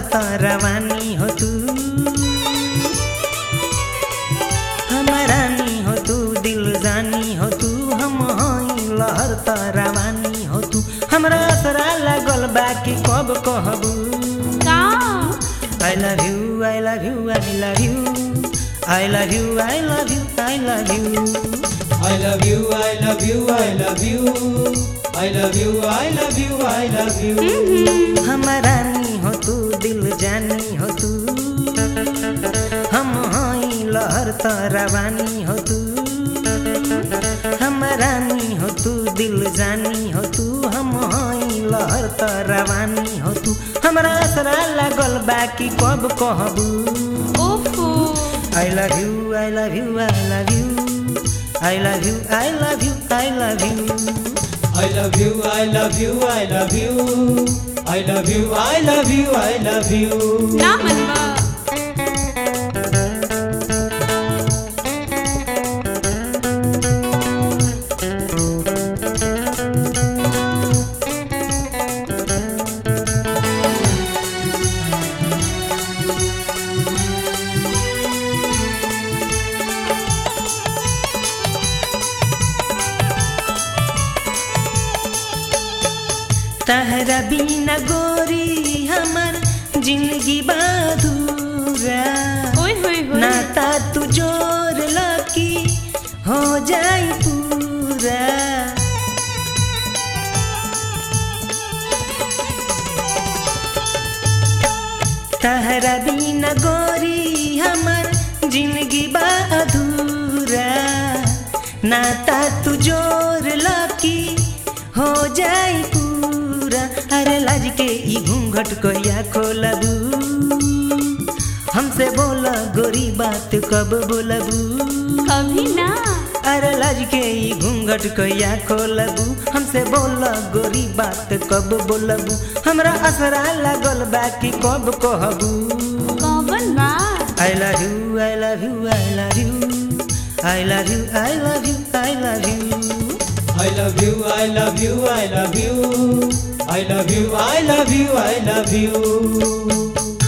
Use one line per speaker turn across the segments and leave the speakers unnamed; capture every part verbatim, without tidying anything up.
त रवानी हो तू, हमरानी हो तू, दिल जानी हो तू, हम हई लहर त रवानी हो तू। हमरा असरा लागल बाकी कब कहबू
का
I love you, I love you, I love you, I love you, I love you, I love you,
I love you, I love you, I love you, I love you, I love you, I love you।
हमरानी हो तू, दिल जानी हो तू, हम हई लहर त रवानी हो तू, हमरानी हो तू, दिल जानी हो तू, हम हई लहर त रवानी हो तू। हमरा असरा लागल बाकी कब कहबू
ओफो
I love you, I love you, I love you, I love you, I love you, I love you,
I love you, I love you, I love you, I love you, I love you, I love you।
ना मनवा
तहरा बिना गोरी हमर जिंदगी बाधूरा,
ओए होए होए
नाता तू जोर लकी हो जाई पूरा। तहरा बिना गोरी हमर जिंदगी बाधूरा, नाता तू जोर लकी हो जाई पूरा। अरे लाज के ई घूंघट कहिया खोलबू, हमसे बोला गोरी बात कब बोलबू,
कभी ना
अरे लाज के ई घूंघट कहिया खोलबू, हमसे बोला गोरी बात कब बोलबू। हमरा असरा लागल बाकी कब कहबू
कौन बा
I love you, I love you, I love you, I love you, I love you, I love you,
I love you, I love you, I love you, I love you, I love you, I love you।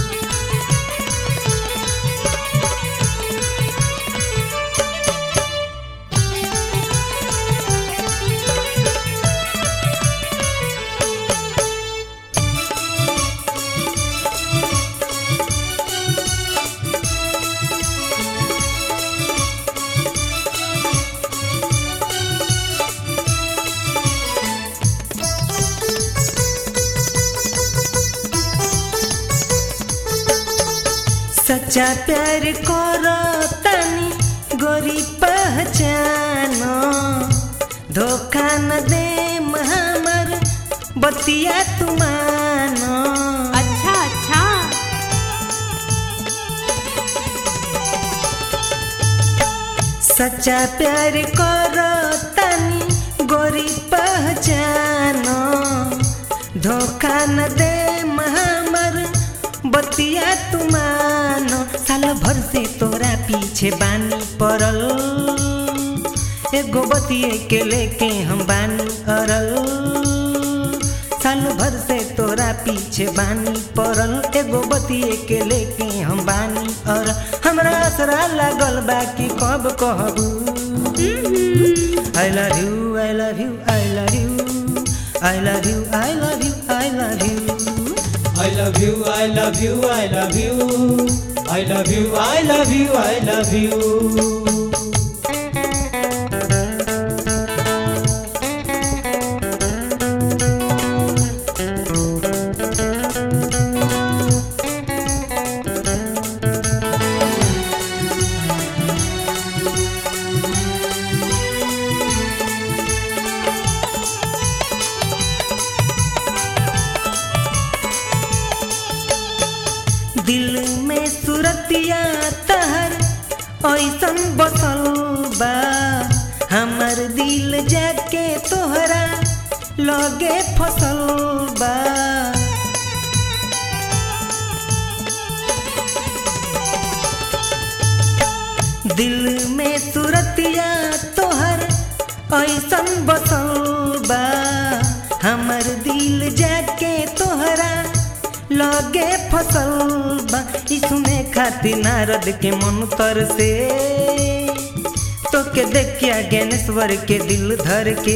सच्चा प्यार करो तनी गोरी पहचानो, धोखा न दे हमर बतिया तू मानो।
अच्छा अच्छा
सच्चा प्यार करो तनी गोरी पहचानो, धोखा न दे हमर बतिया तू मानो। साल भर से तोरा पीछे बानी पड़ल, एगो बतिये के लेके हम बानी अरल। साल भर से तोरा पीछे बानी पड़ल, एगो बतिये के लेके हम बानी अरल। हमरा असरा लागल बाकी कब कहबू I love you, I love you, I love you, I love you, I love you, I love you,
I love you, I love you, I love you, I love you, I love you, I love you।
दिल में सुरतिया तहर ऐसन बसल बा, हमर दिल जाके तोहरा लगे फसल बा। दिल में सुरतिया तोहर ऐसन बसल बा, हमर दिल जाके तोहरा लगे लगे फसल बा ई सुने खातिर नारद के मन तर से तो के देखिया ज्ञानेश्वर के दिल धर के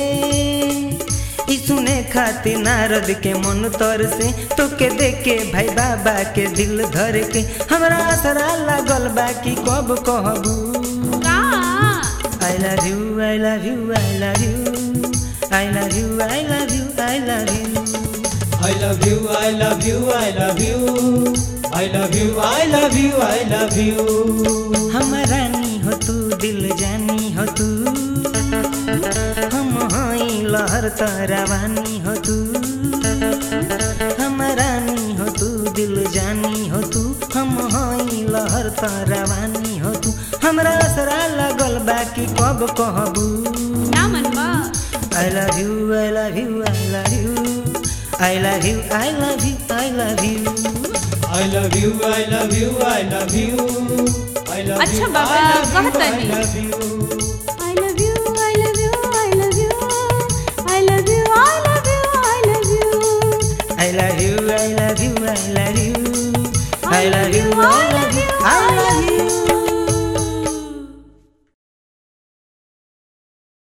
ई सुने खातिर नारद के मन तर से तो के देखे भाई बाबा के दिल धर के हमरा असरा लागल बा कि कब कहबू
का
I love you I love you I love you I love you I love you I love you
I love you, I love you, I love you. I love you, I love you, I love you.
हम रानी हो तू दिल जानी हो तू हम हई लहर तरवानी हो तू हम रानी हो तू दिल जानी हो तू हम हई लहर तरवानी हो तू हमरा असरा लगल बाकी कब कहबू
ना मनवा
I love you, I love you, I love you I love you, I love you, I love you
I love you, I love you, I love you. I love
अच्छा
you,
बाबा,
I love you,
कहता
I
नहीं।
love you.